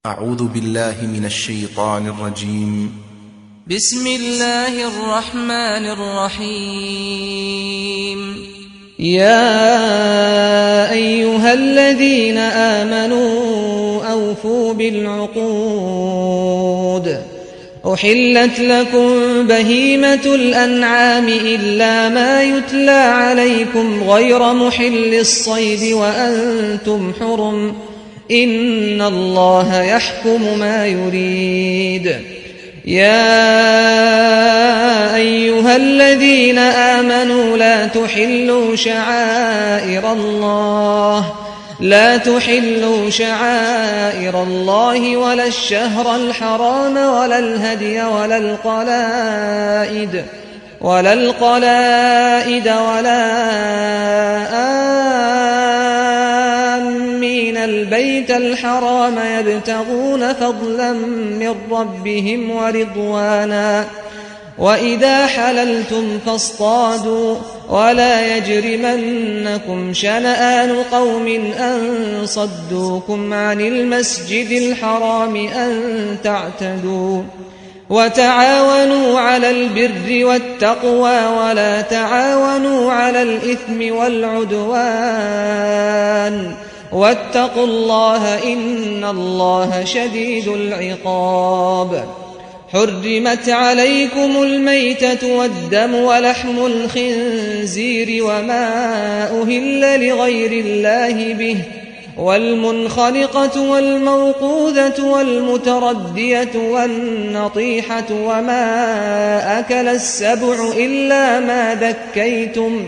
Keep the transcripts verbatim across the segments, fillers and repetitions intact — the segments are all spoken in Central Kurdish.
أعوذ بالله من الشيطان الرجيم. بسم الله الرحمن الرحيم. يا أيها الذين آمنوا أوفوا بالعقود. أحلت لكم بهيمة الأنعام إلا ما يتلى عليكم غير محل الصيد وأنتم حرم إن الله يحكم ما يريد. يا أيها الذين آمنوا لا تحلوا شعائر الله لا تحلوا شعائر الله ولا الشهر الحرام ولا الهدي ولا القلائد ولا القلائد ولا آمين البيت الحرام يبتغون فضلا من ربهم ورضوانا وإذا حللتم فاصطادوا ولا يجرمنكم شنآن قوم أن صدوكم عن المسجد الحرام أن تعتدوا وتعاونوا على البر والتقوى ولا تعاونوا على الإثم والعدوان واتقوا الله إن الله شديد العقاب. حرمت عليكم الميتة والدم ولحم الخنزير وما أهل لغير الله به والمنخنقة والموقوذة والمتردية والنطيحة وما أكل السبع إلا ما ذكيتم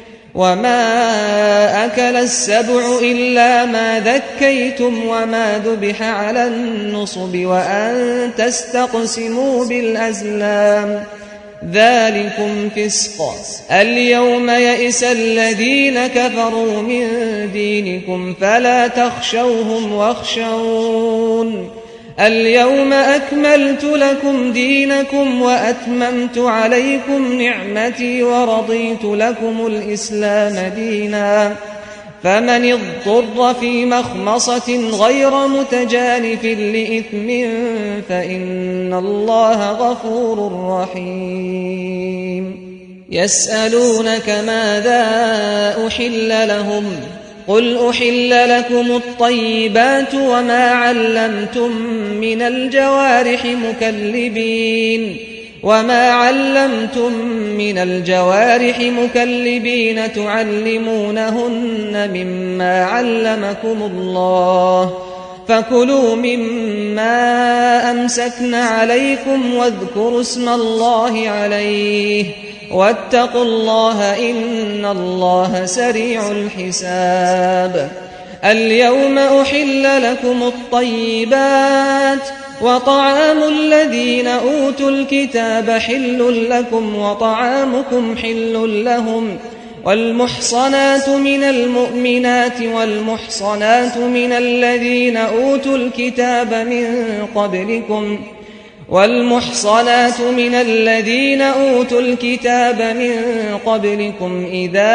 وما أكل السبع إلا ما ذكيتم وما ذبح على النصب وأن تستقسموا بالأزلام ذلكم فسق. اليوم يئس الذين كفروا من دينكم فلا تخشوهم واخشون. اليوم أكملت لكم دينكم وأتممت عليكم نعمتي ورضيت لكم الإسلام دينا. فمن اضطر في مخمصة غير متجانف لإثم فإن الله غفور رحيم. يسألونك ماذا أحل لهم قل أحل لكم الطيبات وما علمتم من الجوارح مكلبين وما علمتم من الجوارح مكلبين تعلمونهن مما علمكم الله فكلوا مما أمسكن عليكم واذكروا اسم الله عليه واتقوا الله إن الله سريع الحساب. اليوم أحل لكم الطيبات وطعام الذين أوتوا الكتاب حل لكم وطعامكم حل لهم والمحصنات من المؤمنات والمحصنات من الذين أوتوا الكتاب من قبلكم والمحصنات من الذين أوتوا الكتاب من قبلكم إذا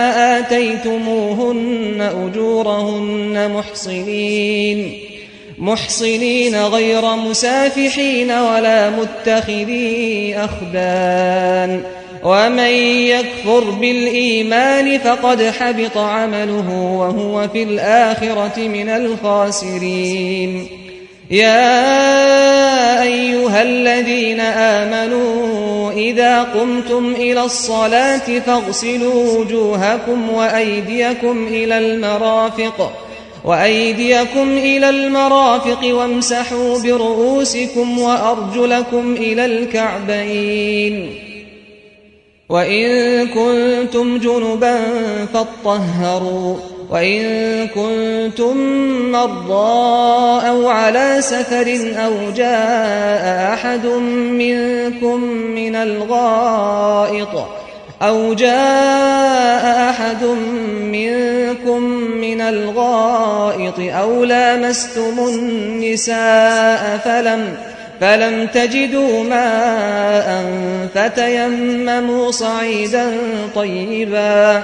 آتيتموهن أجورهن محصنين محصنين غير مسافحين ولا متخذي أخدان ومن يكفر بالإيمان فقد حبط عمله وهو في الآخرة من الخاسرين. يا أيها الذين آمنوا إذا قمتم إلى الصلاة فاغسلوا وجوهكم وأيديكم إلى المرافق وأيديكم إلى المرافق وامسحوا برؤوسكم وأرجلكم إلى الكعبين وإن كنتم جنبا فاطهروا وإن كنتم مرضى أو على سفر أو جاء أحد منكم من الغائط أو جاء أحد منكم من الغائط أو لامستم النساء فلم فلم تجدوا ماء فتيمموا صعيدا طيبا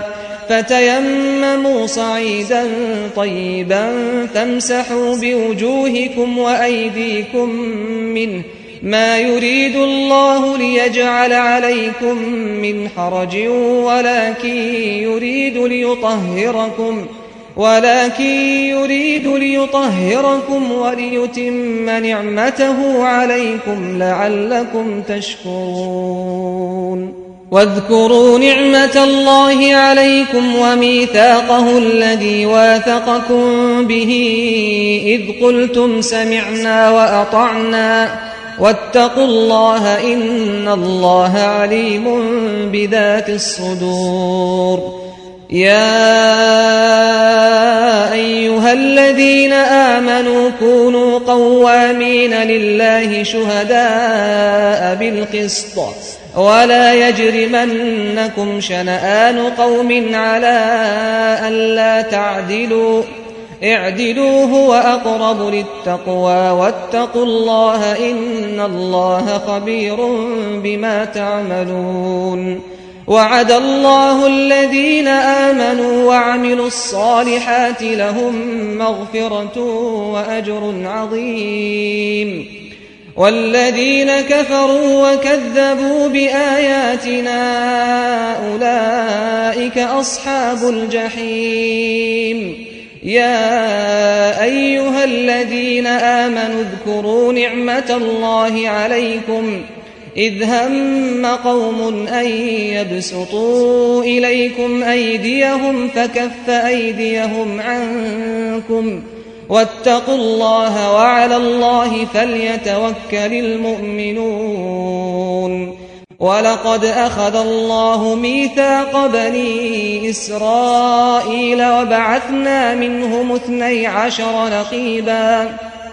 فتيمموا صعيدا طيبا فامسحوا بوجوهكم وأيديكم منه ما يريد الله ليجعل عليكم من حرج ولكن يريد ليطهركم ولكن يريد ليطهركم وليتم نعمته عليكم لعلكم تشكرون واذكروا نعمة الله عليكم وميثاقه الذي واثقكم به إذ قلتم سمعنا وأطعنا واتقوا الله إن الله عليم بذات الصدور يا أيها الذين آمنوا كونوا قوامين لله شهداء بالقسط ولا يجرمنكم شنآن قوم على ألا تعدلوا اعدلوا هو أقرب للتقوى واتقوا الله إن الله خبير بما تعملون وعد الله الذين آمنوا وعملوا الصالحات لهم مغفرة وأجر عظيم والذين كفروا وكذبوا بآياتنا أولئك أصحاب الجحيم يا أيها الذين آمنوا اذكروا نعمة الله عليكم إذ هم قوم أن يبسطوا إليكم أيديهم فكف أيديهم عنكم واتقوا الله وعلى الله فليتوكل المؤمنون ولقد أخذ الله ميثاق بني إسرائيل وبعثنا منهم اثني عشر نقيبا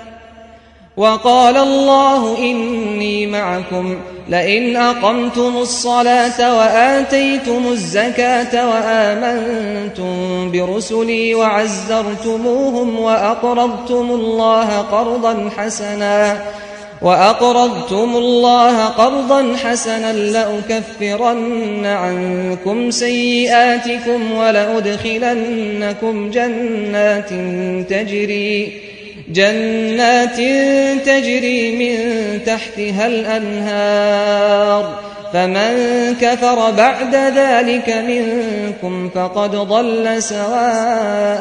وقال الله إني معكم لئن أقمتم الصلاة وآتيتم الزكاة وآمنتم برسلي وعزرتموهم وأقرضتم الله قرضا حسنا وأقرضتم الله قرضا حسنا لأكفرن عنكم سيئاتكم ولأدخلنكم جنات تجري جنات تجري من تحتها الأنهار فمن كفر بعد ذلك منكم فقد ضل سواء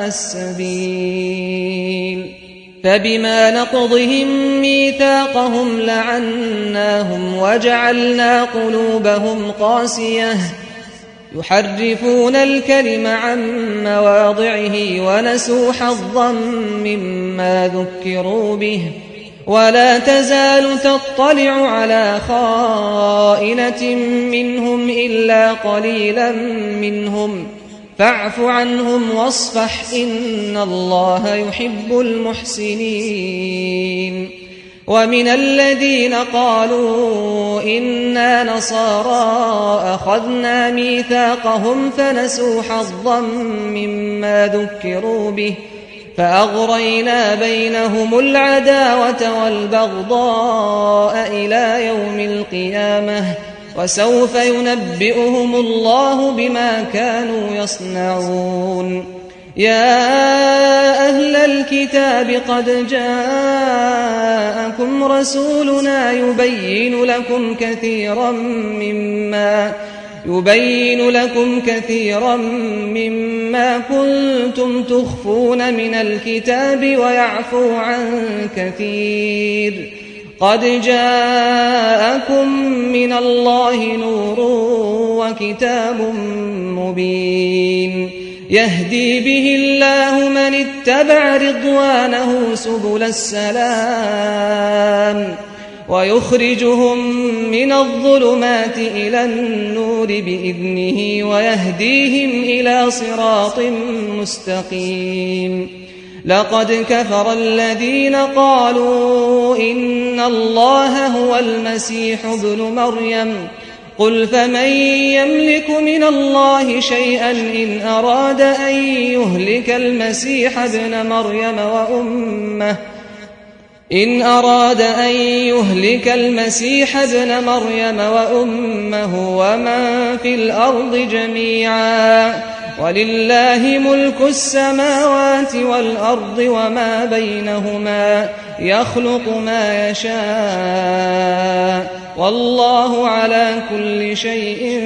السبيل فبما نقضهم ميثاقهم لعناهم وجعلنا قلوبهم قاسية يحرفون الكلم عن مواضعه ونسوا حظا مما ذكروا به ولا تزال تطلع على خائنة منهم إلا قليلا منهم فاعف عنهم واصفح إن الله يحب المحسنين ومن الذين قالوا إنا نصارى أخذنا ميثاقهم فنسوا حظا مما ذكروا به فأغرينا بينهم العداوة والبغضاء إلى يوم القيامة وسوف ينبئهم الله بما كانوا يصنعون يا أهل الكتاب قد جاءكم رسولنا يبين لكم كثيرا مما يبين لكم كثيرا مما كنتم تخفون من الكتاب ويعفو عن كثير قد جاءكم من الله نور وكتاب مبين يهدي به الله من اتبع رضوانه سبل السلام ويخرجهم من الظلمات إلى النور بإذنه ويهديهم إلى صراط مستقيم لقد كفر الذين قالوا إن الله هو المسيح ابن مريم قل فمن يملك من الله شيئا إن أراد أن يهلك المسيح ابن مريم وأمه إن أراد أن يهلك المسيح ابن مريم وأمه ومن في الأرض جميعا ولله ملك السماوات والأرض وما بينهما يخلق ما يشاء والله على كل شيء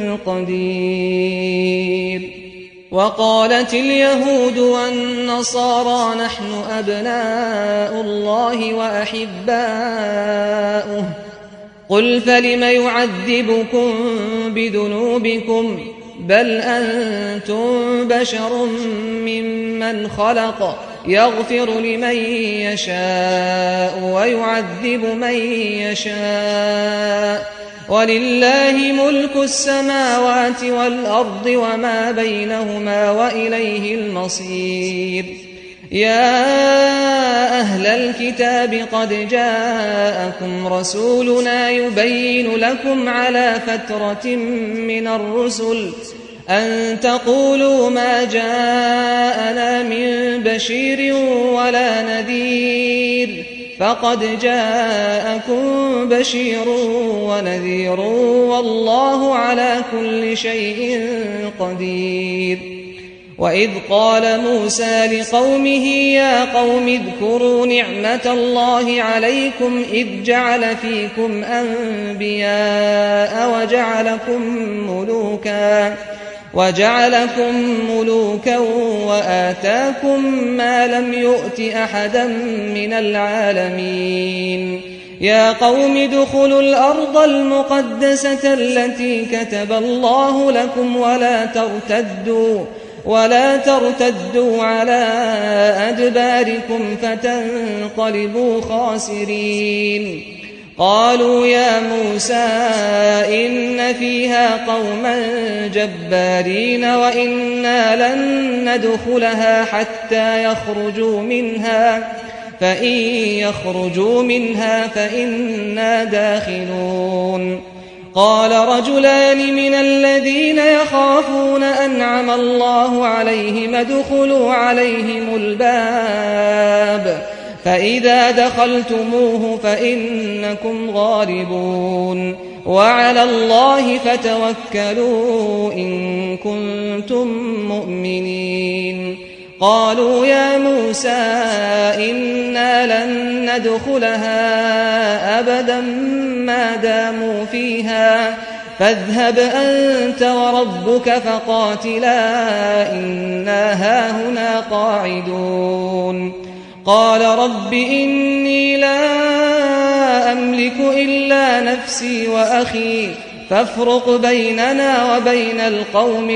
قدير. وقالت اليهود والنصارى نحن أبناء الله وأحباؤه قل فلم يعذبكم بذنوبكم بل أنتم بشر ممن خلق يغفر لمن يشاء ويعذب من يشاء ولله ملك السماوات والأرض وما بينهما وإليه المصير. يا أهل الكتاب قد جاءكم رسولنا يبين لكم على فترة من الرسل أن تقولوا ما جاءنا من بشير ولا نذير فقد جاءكم بشير ونذير والله على كل شيء قدير. وإذ قال موسى لقومه يا قوم اذكروا نعمة الله عليكم إذ جعل فيكم أنبياء وجعلكم ملوكا وجعلكم ملوكا وآتاكم ما لم يؤت أحدا من العالمين. يا قوم ادخلوا الأرض المقدسة التي كتب الله لكم ولا ترتدوا ولا ترتدوا على أدباركم فتنقلبوا خاسرين. قالوا يا موسى إن فيها قوما جبارين وإنا لن ندخلها حتى يخرجوا منها فإن يخرجوا منها فإنا داخلون. قال رجلان من الذين يخافون أنعم الله عليهم ادخلوا عليهم الباب فإذا دخلتموه فإنكم غالبون وعلى الله فتوكلوا إن كنتم مؤمنين. قالوا يا موسى إنا لن ندخلها أبدا ما داموا فيها فاذهب أنت وربك فقاتلا إنا هاهنا قاعدون. قال رب إني لا أملك إلا نفسي وأخي فافرق بيننا وبين القوم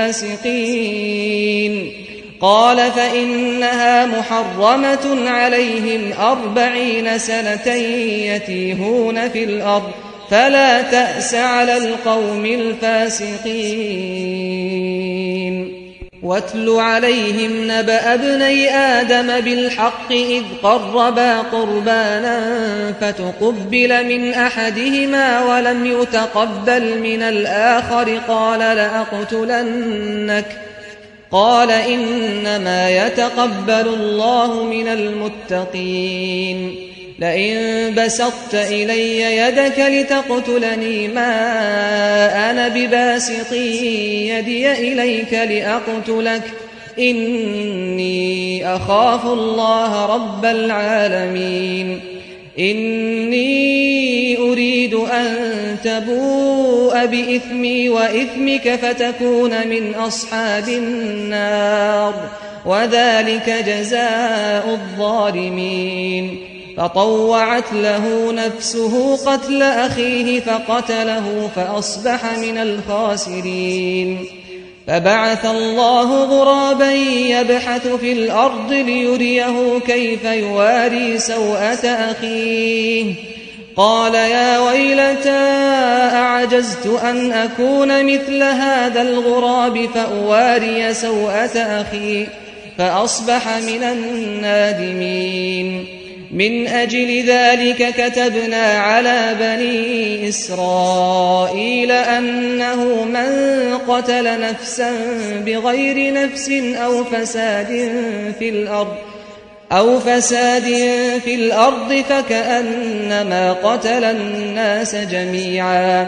الفاسقين. قال فإنها محرمة عليهم أربعين سنة يتيهون في الأرض فلا تأس على القوم الفاسقين. واتل عليهم نبأ ابني آدم بالحق إذ قربا قربانا فتقبل من أحدهما ولم يتقبل من الآخر قال لأقتلنك قال إنما يتقبل الله من المتقين. لئن بسطت إلي يدك لتقتلني ما أنا بباسط يدي إليك لأقتلك إني أخاف الله رب العالمين. إني أريد أن تبوء بإثمي وإثمك فتكون من أصحاب النار وذلك جزاء الظالمين. فطوعت له نفسه قتل أخيه فقتله فأصبح من الخاسرين. فبعث الله غرابا يبحث في الأرض ليريه كيف يواري سوءة أخيه قال يا ويلتى أعجزت أن أكون مثل هذا الغراب فأواري سوءة أخي فأصبح من النادمين. من أجل ذلك كتبنا على بني إسرائيل أنه من قتل نفسا بغير نفس أو فساد في الأرض أو فساد في الأرض فكأنما قتل الناس جميعا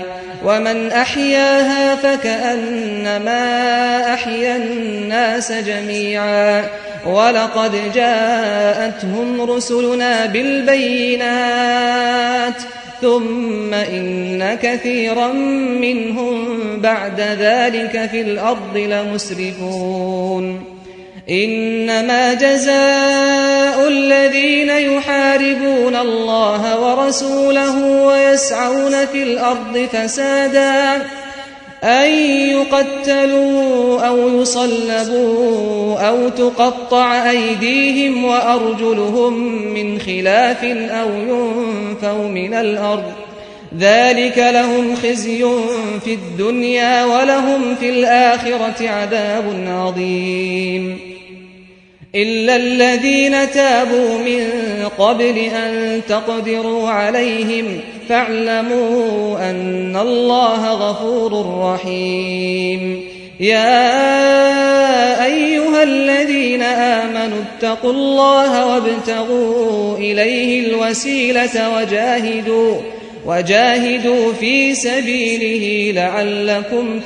ومن أحياها فكأنما أحيا الناس جميعا ولقد جاءتهم رسلنا بالبينات ثم إن كثيرا منهم بعد ذلك في الأرض لمسرفون إنما جزاء الذين يحاربون الله ورسوله ويسعون في الأرض فسادا أن يقتلوا أو يصلبوا أو تقطع أيديهم وأرجلهم من خلاف أو ينفوا من الأرض ذلك لهم خزي في الدنيا ولهم في الآخرة عذاب عظيم إلا الذين تابوا من قبل أن تقدروا عليهم فاعلموا أن الله غفور رحيم يا أيها الذين آمنوا اتقوا الله وابتغوا إليه الوسيلة وجاهدوا وجاهدوا في سبيله لعلكم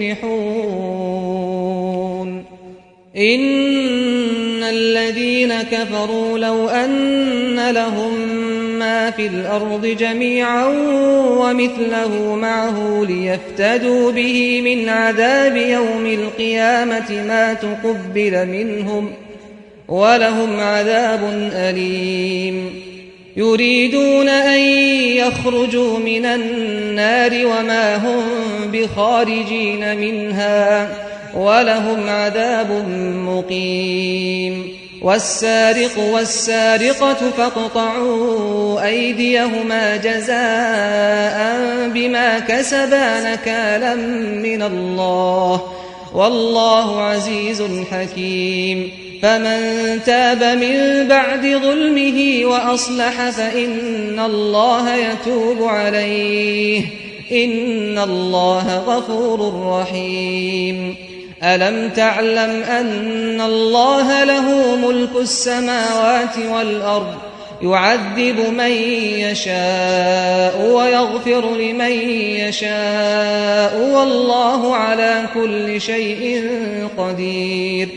تفلحون إن الذين كفروا لو أن لهم ما في الأرض جميعا ومثله معه ليفتدوا به من عذاب يوم القيامة ما تقبل منهم ولهم عذاب أليم يريدون أن يخرجوا من النار وما هم بخارجين منها ولهم عذاب مقيم والسارق والسارقة فاقطعوا أيديهما جزاء بما كسبا نكالا من الله والله عزيز حكيم فمن تاب من بعد ظلمه وأصلح فإن الله يتوب عليه إن الله غفور رحيم ألم تعلم أن الله له ملك السماوات والأرض يعذب من يشاء ويغفر لمن يشاء والله على كل شيء قدير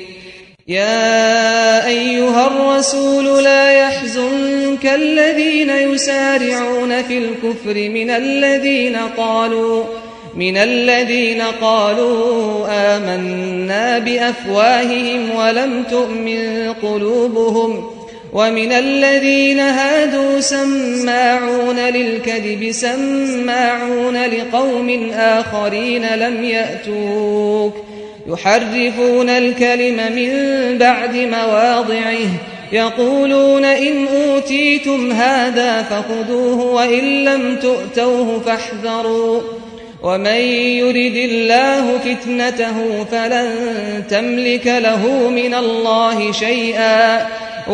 يا أيها الرسول لا يحزنك الذين يسارعون في الكفر من الذين قالوا من الذين قالوا آمنا بأفواههم ولم تؤمن قلوبهم ومن الذين هادوا سماعون للكذب سماعون لقوم آخرين لم يأتوك يحرفون الكلم من بعد مواضعه يقولون إن أوتيتم هذا فخذوه وإن لم تؤتوه فاحذروا ومن يرد الله فتنته فلن تملك له من الله شيئا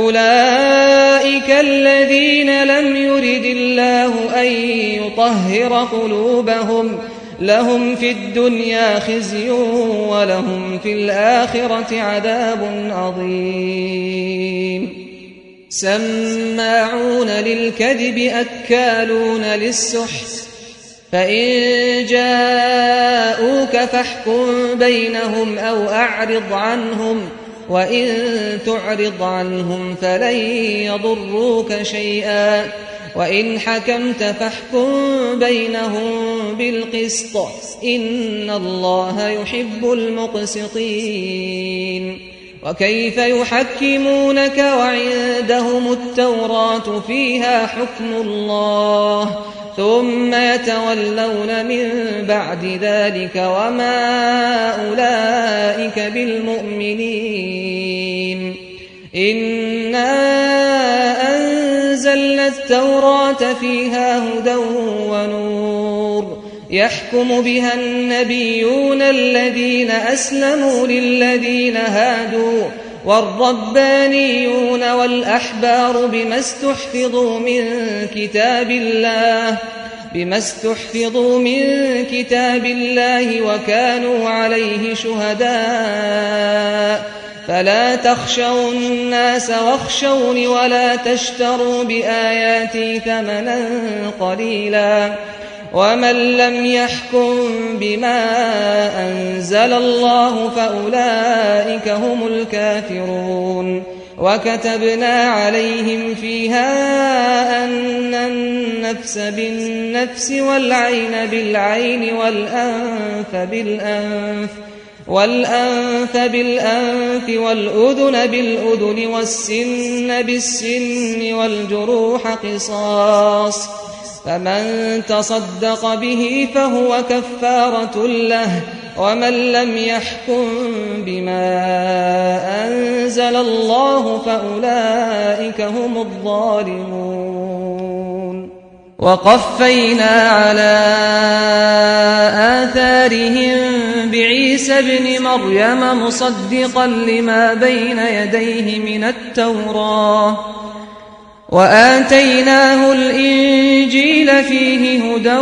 أولئك الذين لم يرد الله أن يطهر قلوبهم لهم في الدنيا خزي ولهم في الآخرة عذاب عظيم سماعون للكذب أكالون للسحت فإن جاءوك فاحكم بينهم أو أعرض عنهم وإن تعرض عنهم فلن يضروك شيئا وإن حكمت فاحكم بينهم بالقسط إن الله يحب المقسطين وكيف يحكمونك وعندهم التوراة فيها حكم الله ثم يتولون من بعد ذلك وما أولئك بالمؤمنين إنا أنزلنا التوراة فيها هدى ونور يحكم بها النبيون الذين أسلموا للذين هادوا والربانيون والأحبار بما استحفظوا من كتاب الله بما استحفظوا من كتاب الله وكانوا عليه شهداء فلا تخشوا الناس واخشوني ولا تشتروا بآياتي ثمنا قليلا ومن لم يحكم بما أنزل الله فأولئك هم الكافرون وكتبنا عليهم فيها أن النفس بالنفس والعين بالعين والأنف بالأنف والأنف بالأنف والأذن بالأذن والسن بالسن والجروح قصاص فمن تصدق به فهو كفارة له ومن لم يحكم بما أنزل الله فأولئك هم الظالمون وقفينا على آثارهم بعيسى ابن مريم مصدقا لما بين يديه من التوراة وآتيناه الإنجيل فيه هدى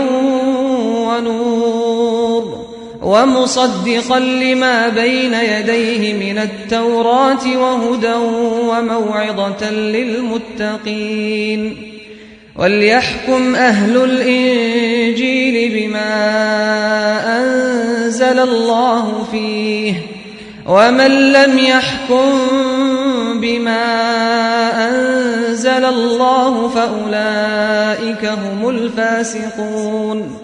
ونور ومصدقا لما بين يديه من التوراة وهدى وموعظة للمتقين وليحكم أهل الإنجيل بما أنزل الله فيه ومن لم يحكم بما أنزل الله فأولئك هم الفاسقون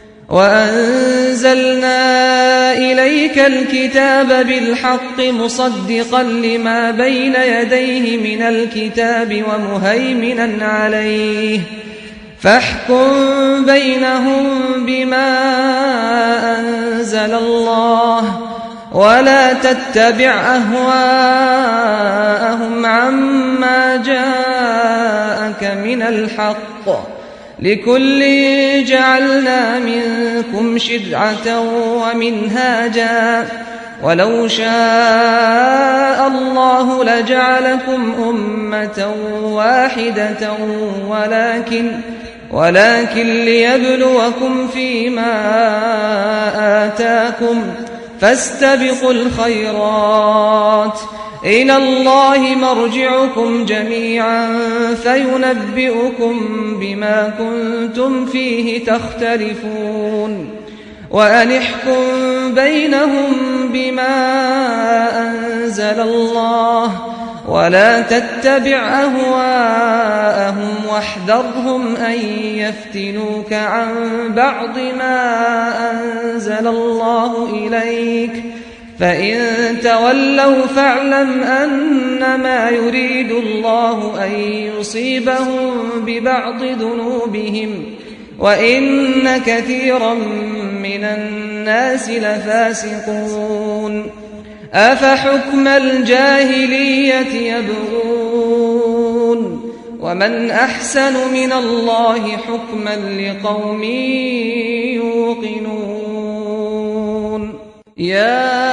وأنزلنا إليك الكتاب بالحق مصدقا لما بين يديه من الكتاب ومهيمنا عليه فاحكم بينهم بما أنزل الله ولا تتبع أهواءهم عما جاءك من الحق لكل جعلنا منكم شرعة ومنهاجا ولو شاء الله لجعلكم أمة واحدة ولكن ولكن ليبلوكم فيما آتاكم فاستبقوا الخيرات إلى الله مرجعكم جميعا فينبئكم بما كنتم فيه تختلفون وأن احكم بينهم بما أنزل الله ولا تتبع أهواءهم واحذرهم أن يفتنوك عن بعض ما أنزل الله إليك فإن تولوا فاعلم أنما يريد الله أن يصيبهم ببعض ذنوبهم وإن كثيرا من الناس لفاسقون أفحكم الجاهلية يبغون ومن أحسن من الله حكما لقوم يوقنون يا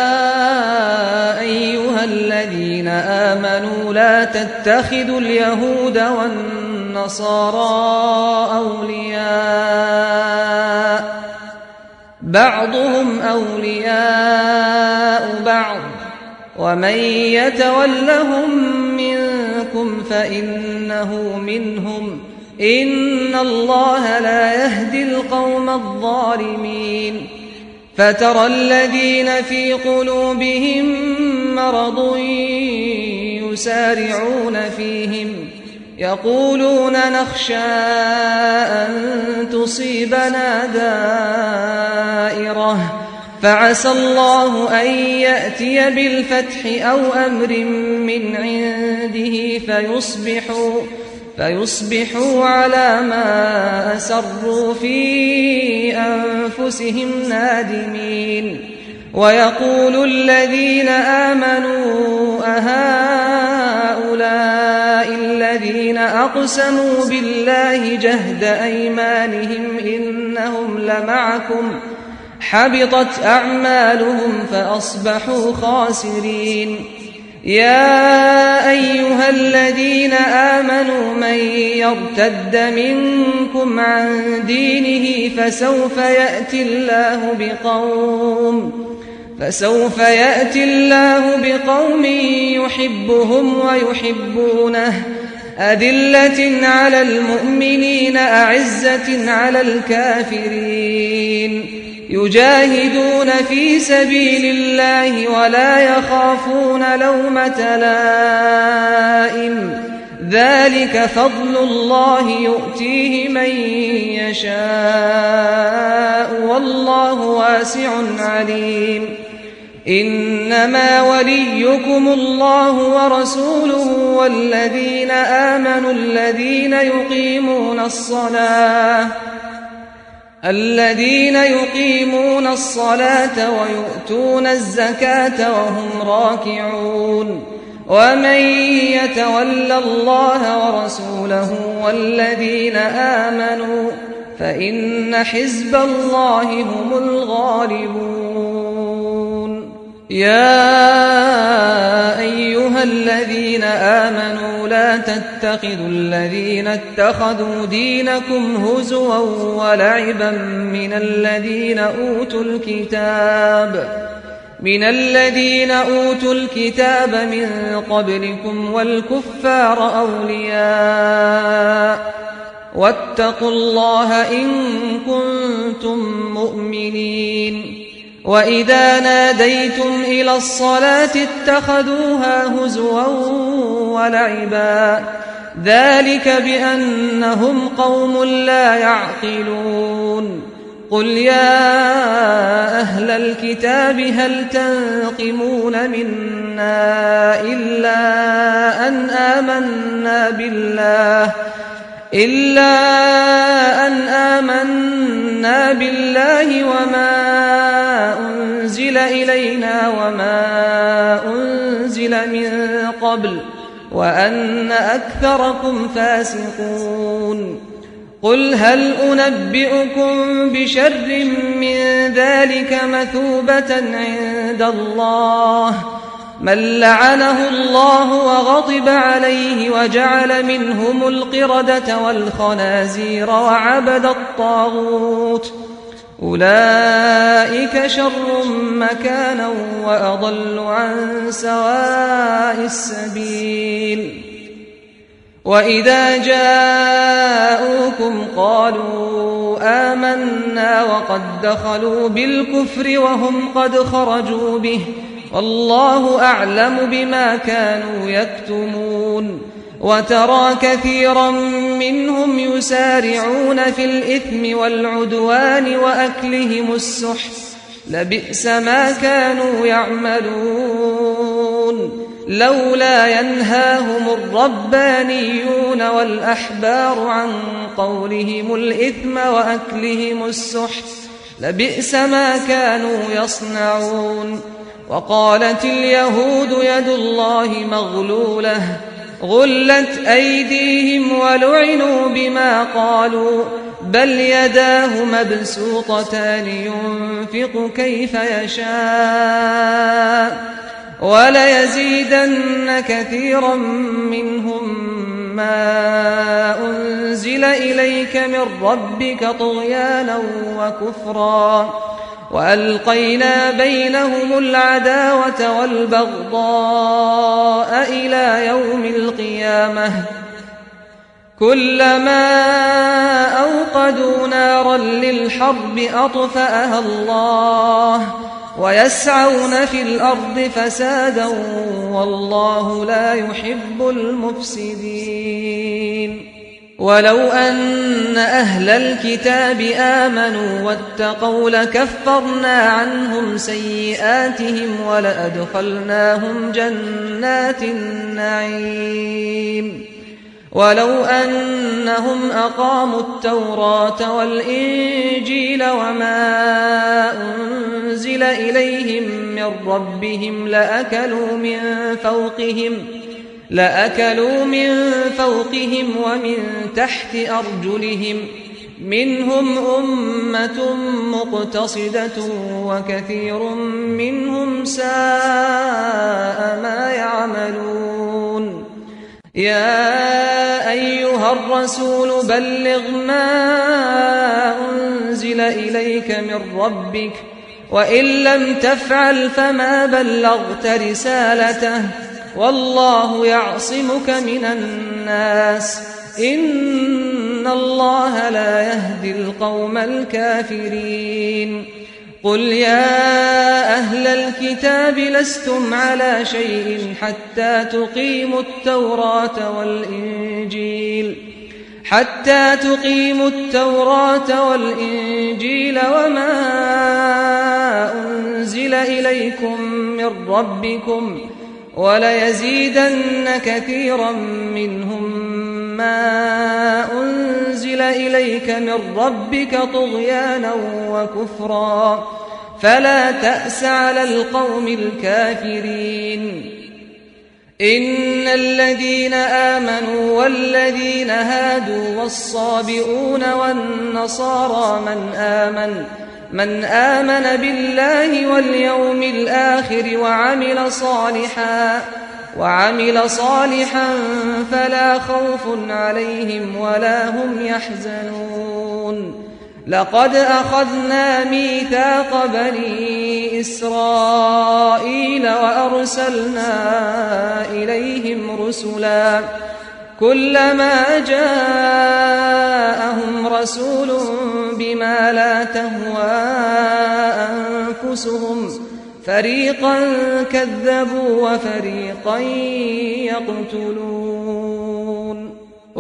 أيها الذين آمنوا لا تتخذوا اليهود والنصارى أولياء بعضهم أولياء بعض ومن يتولهم منكم فإنه منهم إن الله لا يهدي القوم الظالمين فترى الذين في قلوبهم مرض يسارعون فيهم يقولون نخشى أن تصيبنا دائرة فعسى الله أن يأتي بالفتح أو أمر من عنده فيصبحوا فيصبحوا على ما أسروا في أنفسهم نادمين ويقول الذين آمنوا أهؤلاء الذين أقسموا بالله جهد أيمانهم إنهم لمعكم حبطت أعمالهم فأصبحوا خاسرين يا أيها الذين آمنوا من يرتد منكم عن دينه فسوف يأتي الله بقوم فسوف يأتي الله بقوم يحبهم ويحبونه أذلة على المؤمنين أعزة على الكافرين يجاهدون في سبيل الله ولا يخافون لومة لائم ذلك فضل الله يؤتيه من يشاء والله واسع عليم إنما وليكم الله ورسوله والذين آمنوا الذين يقيمون الصلاة الذين يقيمون الصلاة ويؤتون الزكاة وهم راكعون ومن يتول الله ورسوله والذين آمنوا فإن حزب الله هم الغالبون يا أيها الذين آمنوا لا تتخذوا الذين اتخذوا دينكم هزوا ولعبا من الذين أوتوا الكتاب من الذين أوتوا الكتاب من قبلكم والكفار أولياء واتقوا الله إن كنتم مؤمنين وإذا ناديتم إلى الصلاة اتخذوها هزوا ولعبا ذلك بأنهم قوم لا يعقلون قل يا أهل الكتاب هل تنقمون منا إلا أن آمنا بالله إلا أن آمنا بالله وما أنزل إلينا وما أنزل من قبل وأن أكثركم فاسقون قل هل أنبئكم بشر من ذلك مثوبة عند الله من لعنه الله وغضب عليه وجعل منهم القردة والخنازير وعبد الطاغوت أولئك شر مكانا وأضل عن سواء السبيل وإذا جاءوكم قالوا آمنا وقد دخلوا بالكفر وهم قد خرجوا به والله أعلم بما كانوا يكتمون وترى كثيرا منهم يسارعون في الإثم والعدوان وأكلهم السحت لبئس ما كانوا يعملون لولا ينهاهم الربانيون والأحبار عن قولهم الإثم وأكلهم السحت لبئس ما كانوا يصنعون وقالت اليهود يد الله مغلولة غلت أيديهم ولعنوا بما قالوا بل يداه مبسوطتان ينفق كيف يشاء وليزيدن كثيرا منهم ما أنزل إليك من ربك طغيانا وكفرا وألقينا بينهم العداوة والبغضاء إلى يوم القيامة كلما أوقدوا نارا للحرب أطفأها الله ويسعون في الأرض فسادا والله لا يحب المفسدين ولو أن أهل الكتاب آمنوا واتقوا لكفرنا عنهم سيئاتهم ولأدخلناهم جنات النعيم ولو أنهم أقاموا التوراة والإنجيل وما أنزل إليهم من ربهم لأكلوا من فوقهم لأكلوا من فوقهم ومن تحت أرجلهم منهم أمة مقتصدة وكثير منهم ساء ما يعملون يا أيها الرسول بلغ ما أنزل إليك من ربك وإن لم تفعل فما بلغت رسالته والله يعصمك من الناس إن الله لا يهدي القوم الكافرين قل يا أهل الكتاب لستم على شيء حتى تقيموا التوراة والإنجيل حتى تقيموا التوراة والإنجيل وما أنزل إليكم من ربكم وليزيدن كثيرا منهم ما أنزل إليك من ربك طغيانا وكفرا فلا تأس على القوم الكافرين إن الذين آمنوا والذين هادوا والصابئون والنصارى من آمن من آمن بالله واليوم الآخر وعمل صالحا وعمل صالحا فلا خوف عليهم ولا هم يحزنون لقد أخذنا ميثاق بني إسرائيل وأرسلنا إليهم رسلا كلما جاءهم رسول بما لا تهوى أنفسهم فريقا كذبوا وفريقا يقتلون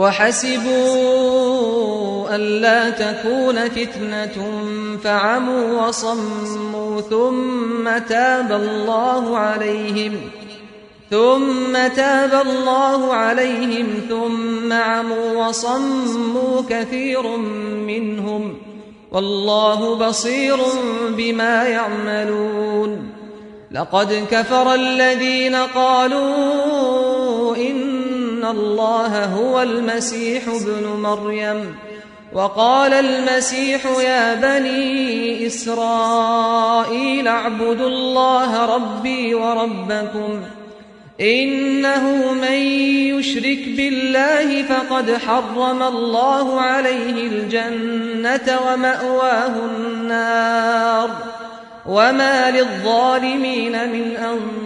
وحسبوا ألا تكون فتنة فعموا وصموا ثم تاب الله عليهم ثم تاب الله عليهم ثم عموا وصموا كثير منهم والله بصير بما يعملون لقد كفر الذين قالوا إن الله هو المسيح ابن مريم وقال المسيح يا بني إسرائيل اعبدوا الله ربي وربكم إنه من يشرك بالله فقد حرم الله عليه الجنة ومأواه النار وما للظالمين من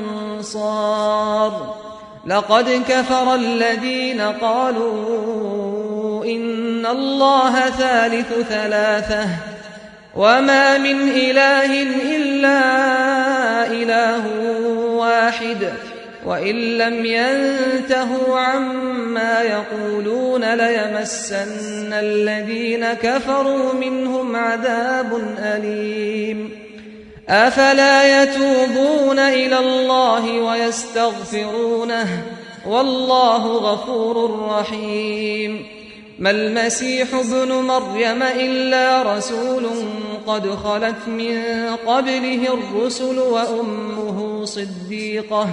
أنصار لقد كفر الذين قالوا إن الله ثالث ثلاثة وما من إله إلا إله واحد وإن لم ينتهوا عما يقولون ليمسن الذين كفروا منهم عذاب أليم أفلا يتوبون إلى الله ويستغفرونه والله غفور رحيم ما المسيح ابن مريم إلا رسول قد خلت من قبله الرسل وأمه صديقة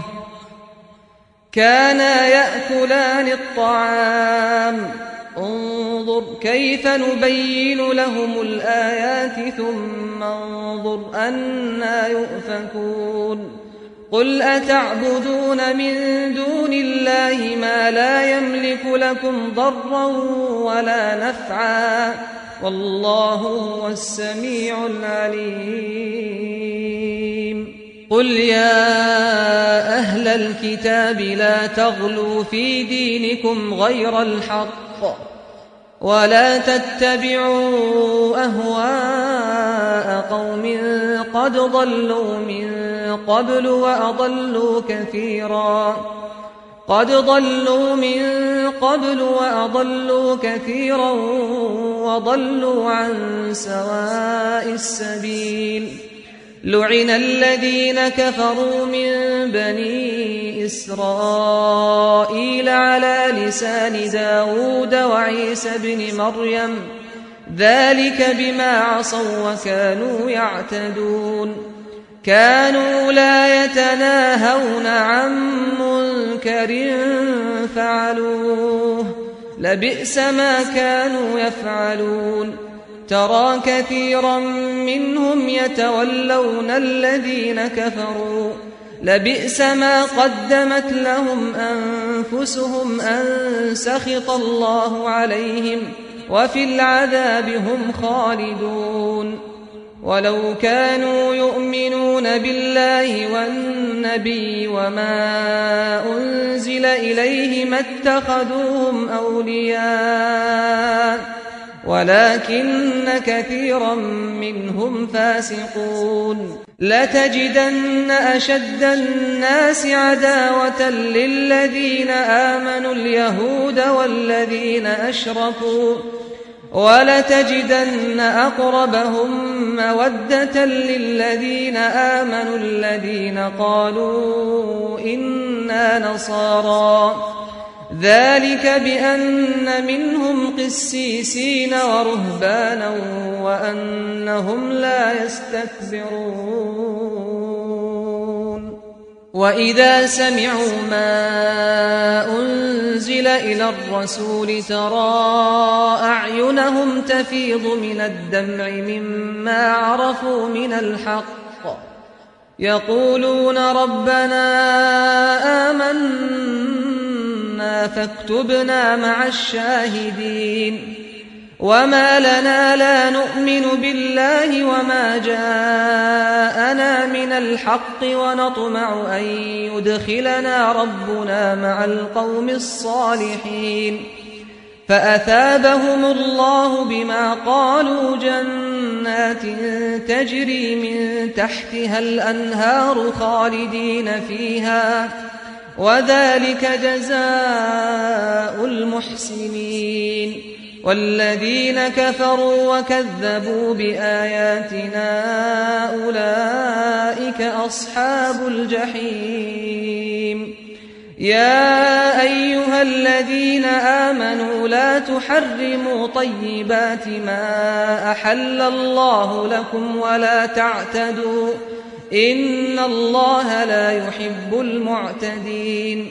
كانا يأكلان الطعام انظر كيف نبين لهم الآيات ثم انظر أنا يؤفكون قل أتعبدون من دون الله ما لا يملك لكم ضرا ولا نفعا والله هو السميع العليم قل يا أهل الكتاب لا تغلوا في دينكم غير الحق ولا تتبعوا أهواء قوم قد ضلوا من قبل وأضلوا كثيرا قد ضلوا من قبل وأضلوا كثيرا وضلوا عن سواء السبيل لعن الذين كفروا من بني إسرائيل على لسان داود وعيسى بن مريم ذلك بما عصوا وكانوا يعتدون كانوا لا يتناهون عن منكر فعلوه لبئس ما كانوا يفعلون ترى كثيرا منهم يتولون الذين كفروا لبئس ما قدمت لهم أنفسهم أن سخط الله عليهم وفي العذاب هم خالدون ولو كانوا يؤمنون بالله والنبي وما أنزل إليه ما اتخذوهم أولياء ولكن كثيرا منهم فاسقون لتجدن أشد الناس عداوة للذين آمنوا اليهود والذين أشركوا ولتجدن أقربهم مودة للذين آمنوا الذين قالوا إنا نصارى ذلك بأن منهم قسيسين ورهبانا وأنهم لا يستكبرون وإذا سمعوا ما أنزل إلى الرسول ترى أعينهم تفيض من الدمع مما عرفوا من الحق يقولون ربنا آمنا فاكتبنا مع الشاهدين وما لنا لا نؤمن بالله وما جاءنا من الحق ونطمع أن يدخلنا ربنا مع القوم الصالحين فأثابهم الله بما قالوا جنات تجري من تحتها الأنهار خالدين فيها وذلك جزاء المحسنين والذين كفروا وكذبوا بآياتنا أولئك أصحاب الجحيم يا أيها الذين آمنوا لا تحرموا طيبات ما أحل الله لكم ولا تعتدوا إن الله لا يحب المعتدين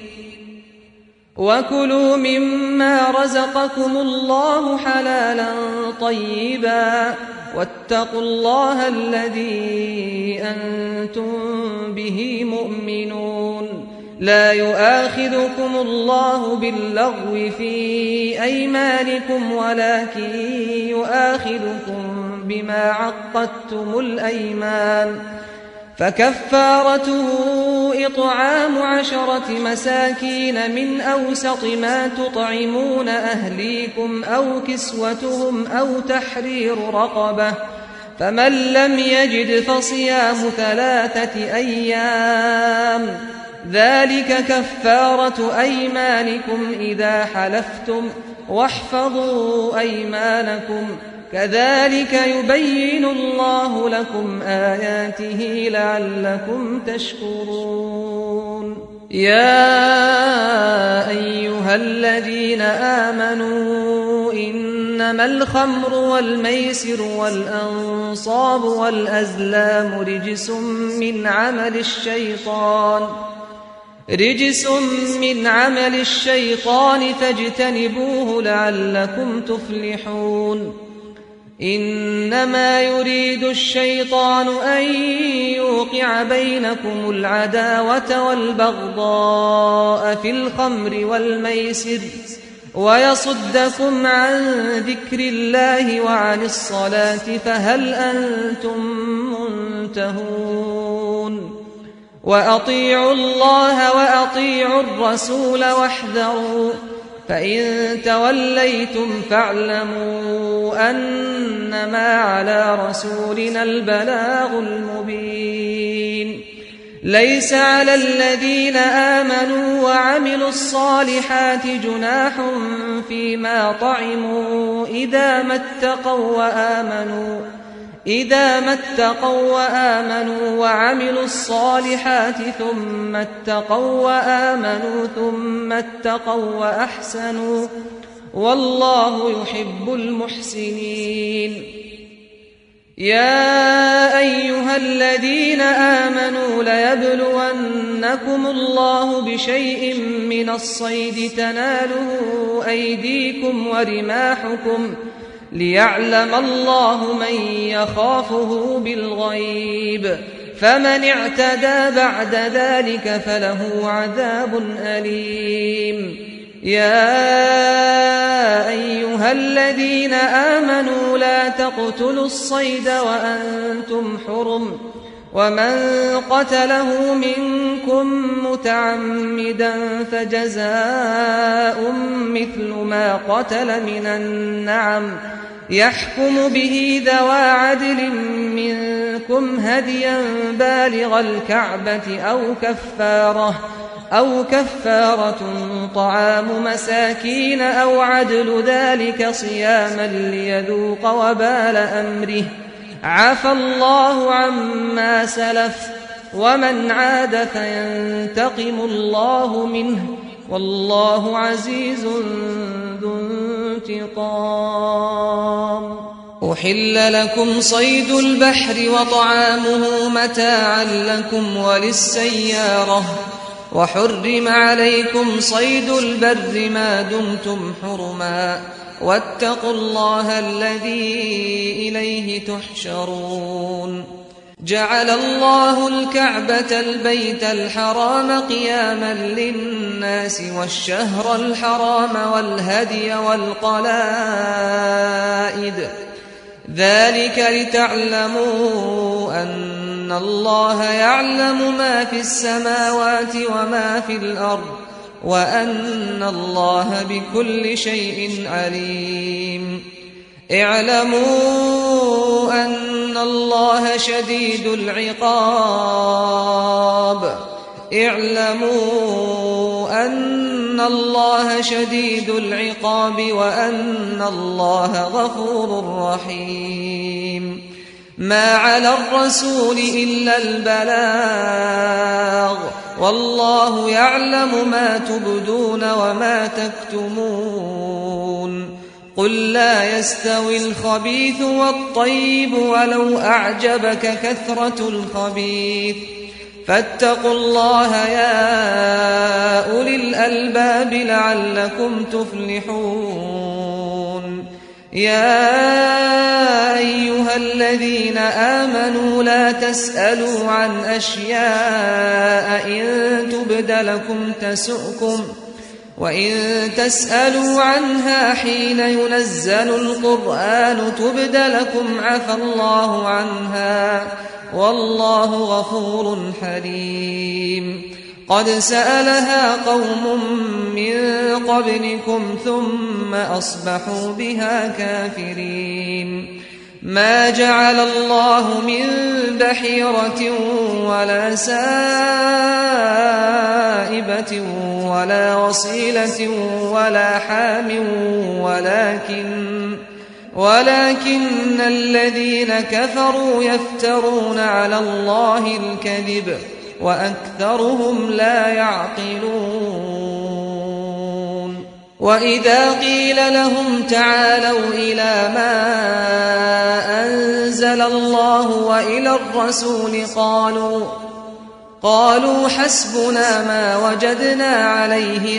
وكلوا مما رزقكم الله حلالا طيبا واتقوا الله الذي أنتم به مؤمنون لا يؤاخذكم الله باللغو في أيمانكم ولكن يؤاخذكم بما عقدتم الأيمان فكفارته إطعام عشرة مساكين من أوسط ما تطعمون أهليكم أو كسوتهم أو تحرير رقبة فمن لم يجد فصيام ثلاثة أيام ذلك كفارة أيمانكم إذا حلفتم واحفظوا أيمانكم كذلك يبين الله لكم آياته لعلكم تشكرون يا أيها الذين آمنوا إنما الخمر والميسر والأنصاب والأزلام رجس من عمل الشيطان رجس من عمل الشيطان فاجتنبوه لعلكم تفلحون إنما يريد الشيطان أن يوقع بينكم العداوة والبغضاء في الخمر والميسر ويصدكم عن ذكر الله وعن الصلاة فهل أنتم منتهون وأطيعوا الله وأطيعوا الرسول واحذروا فإن توليتم فاعلموا أنما على رسولنا البلاغ المبين ليس على الذين آمنوا وعملوا الصالحات جناح فيما طعموا إذا ما اتقوا وآمنوا إذا ما اتقوا وآمنوا وعملوا الصالحات ثم اتقوا وآمنوا ثم اتقوا وأحسنوا والله يحب المحسنين يا أيها الذين آمنوا ليبلونكم الله بشيء من الصيد تناله أيديكم ورماحكم ليعلم الله من يخافه بالغيب فمن اعتدى بعد ذلك فله عذاب أليم يا أيها الذين آمنوا لا تقتلوا الصيد وأنتم حرم ومن قتله منكم متعمدا فجزاء مثل ما قتل من النعم يحكم به ذوى عدل منكم هديا بالغ الكعبة أو كفارة أو كفارة طعام مساكين أو عدل ذلك صياما ليذوق وبال أمره عفى الله عما سلف ومن عاد فينتقم الله منه والله عزيز ذو انتقام. أحل لكم صيد البحر وطعامه متاعا لكم وللسيارة وحرم عليكم صيد البر ما دمتم حرما واتقوا الله الذي إليه تحشرون. جعل الله الكعبة البيت الحرام قياما للناس والشهر الحرام والهدي والقلائد ذلك لتعلموا أن الله يعلم ما في السماوات وما في الأرض وأن الله بكل شيء عليم. اعلموا أن الله شديد العقاب اعلموا أن الله شديد العقاب وأن الله غفور رحيم. ما على الرسول إلا البلاغ والله يعلم ما تبدون وما تكتمون. قل لا يستوي الخبيث والطيب ولو أعجبك كثرة الخبيث فاتقوا الله يا أولي الألباب لعلكم تفلحون. يا أيها الذين آمنوا لا تسألوا عن أشياء إن تبد لكم تسؤكم وإن تسألوا عنها حين ينزل القرآن تبد لكم عفى الله عنها والله غفور حليم. قد سألها قوم من قبلكم ثم أصبحوا بها كافرين. ما جعل الله من بحيرة ولا سائبة ولا وصيلة ولا حام ولكن ولكن الذين كفروا يفترون على الله الكذب وأكثرهم لا يعقلون. وإذا قيل لهم تعالوا إلى ما أنزل الله وإلى الرسول قالوا قالوا حسبنا ما وجدنا عليه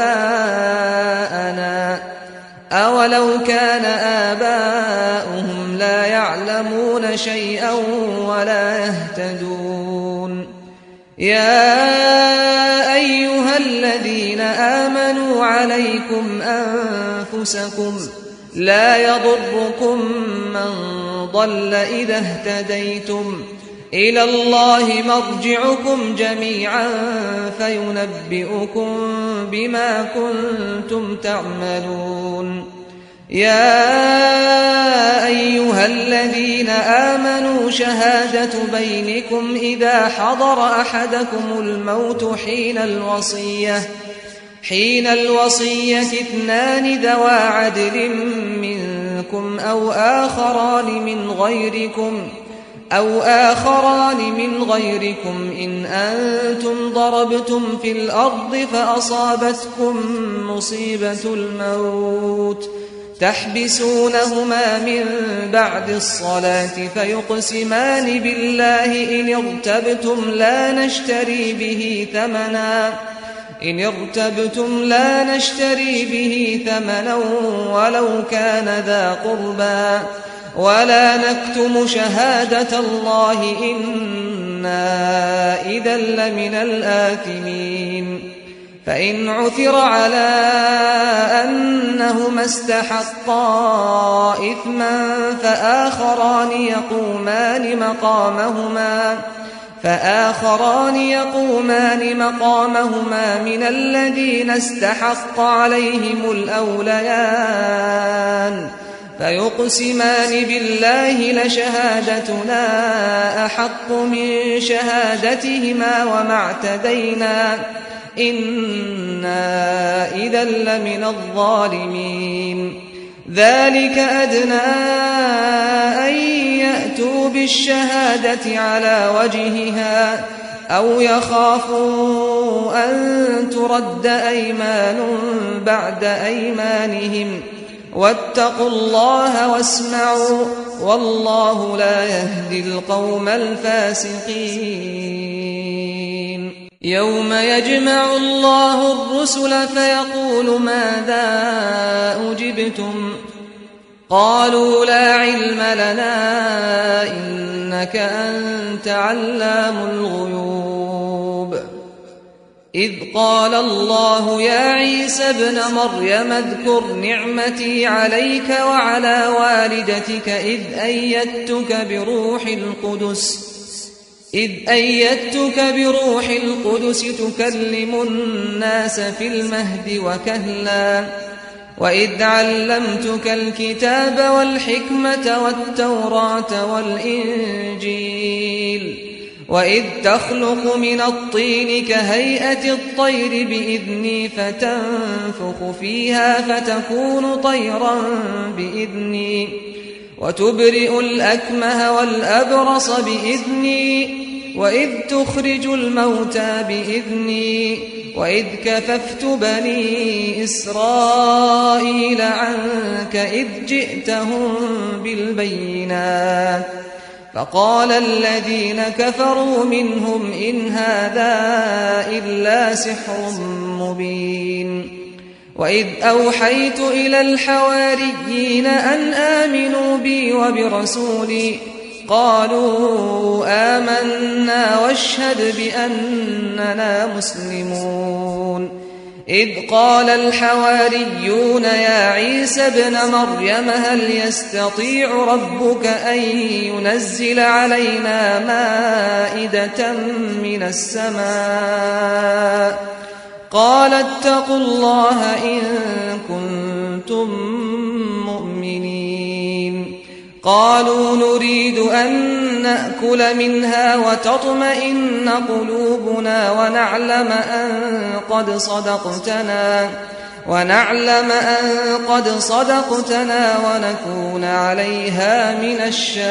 آباءنا أولو كان آباؤهم لا يعلمون شيئا ولا يهتدون. يا أيها الذين آمنوا عليكم أنفسكم لا يضركم من ضل إذا اهتديتم إلى الله مرجعكم جميعا فينبئكم بما كنتم تعملون. يا أيها الذين آمنوا شهادة بينكم إذا حضر أحدكم الموت حين الوصية حين الوصية اثنان ذوى عدل منكم أو آخران من غيركم أو آخران من غيركم إن أنتم ضربتم في الأرض فأصابتكم مصيبة الموت تحبسونهما من بعد الصلاة فيقسمان بالله إن ارتبتم لا نشتري به ثمنا إن ارتبتم لا نشتري به ثمنا ولو كان ذا قربى ولا نكتم شهادة الله إنا إذا لمن الآثمين. فإن عثر على أنهما استحقا إثما فآخران يقومان مقامهما فآخران يقومان مقامهما من الذين استحق عليهم الأوليان فيقسمان بالله لشهادتنا أحق من شهادتهما وما اعتدينا إنا إذا لمن الظالمين ذلك أدنى أن يأتوا بالشهادة على وجهها أو يخافوا أن ترد أيمان بعد أيمانهم واتقوا الله واسمعوا والله لا يهدي القوم الفاسقين يوم يجمع الله الرسل فيقول ماذا أجبتم قالوا لا علم لنا إنك أنت علام الغيوب إذ قال الله يا عيسى ابن مريم اذكر نعمتي عليك وعلى والدتك إذ أيدتك بروح القدس إذ أيدتك بروح القدس تكلم الناس في المهد وكهلا وإذ علمتك الكتاب والحكمة والتوراة والإنجيل وإذ تخلق من الطين كهيئة الطير بإذني فتنفخ فيها فتكون طيرا بإذني وتبرئ الأكمه والأبرص بإذني وإذ تخرج الموتى بإذني وإذ كففت بني إسرائيل عنك إذ جئتهم بالبينات فقال الذين كفروا منهم إن هذا إلا سحر مبين وإذ أوحيت إلى الحواريين أن آمنوا بي وبرسولي قالوا آمنا واشهد بأننا مسلمون إذ قال الحواريون يا عيسى ابن مريم هل يستطيع ربك أن ينزل علينا مائدة من السماء قال اتقوا الله إن كنتم مؤمنين قالوا نريد أن نأكل منها وتطمئن قلوبنا ونعلم أن قد صدقتنا ونعلم أن قد صدقتنا ونكون عليها من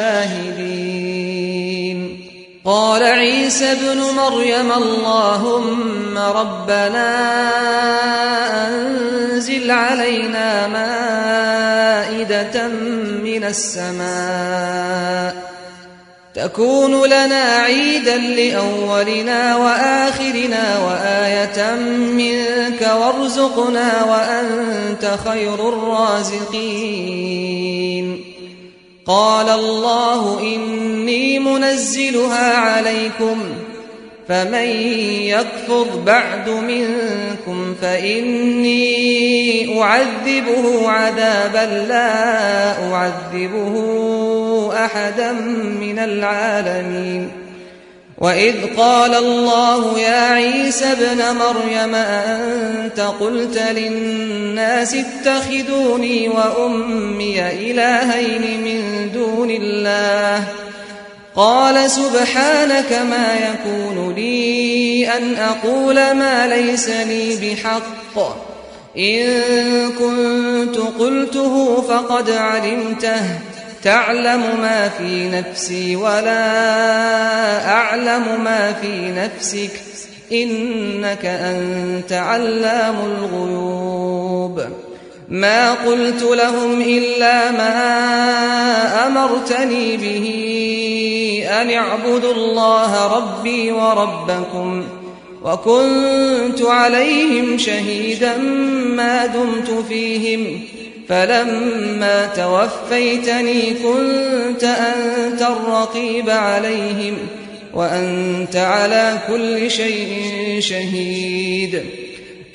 الشاهدين قال عيسى ابن مريم اللهم ربنا أنزل علينا مائدة من السماء تكون لنا عيدا لأولنا وآخرنا وآية منك وارزقنا وأنت خير الرازقين قال الله إني منزلها عليكم فمن يكفر بعد منكم فإني أعذبه عذابا لا أعذبه أحدا من العالمين وإذ قال الله يا عيسى ابن مريم أأنت قلت للناس اتخذوني وأمي إلهين من دون الله قال سبحانك ما يكون لي أن أقول ما ليس لي بحق إن كنت قلته فقد علمته تعلم ما في نفسي ولا أعلم ما في نفسك إنك أنت علام الغيوب ما قلت لهم إلا ما أمرتني به أن اعبدوا الله ربي وربكم وكنت عليهم شهيدا ما دمت فيهم فلما توفيتني كنت أنت الرقيب عليهم وأنت على كل شيء شهيد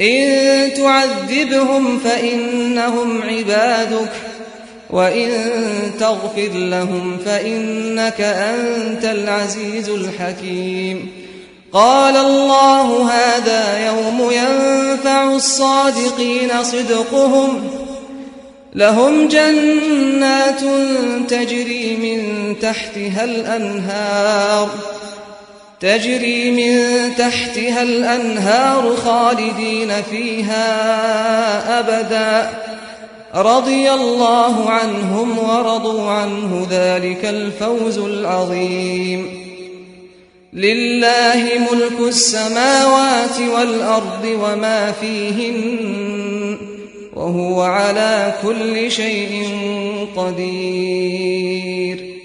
إن تعذبهم فإنهم عبادك وإن تغفر لهم فإنك أنت العزيز الحكيم. قال الله هذا يوم ينفع الصادقين صدقهم لهم جنات تجري من تحتها الأنهار تجري من تحتها الأنهار خالدين فيها أبدا رضي الله عنهم ورضوا عنه ذلك الفوز العظيم. لله ملك السماوات والأرض وما فيهن وهو على كل شيء قدير.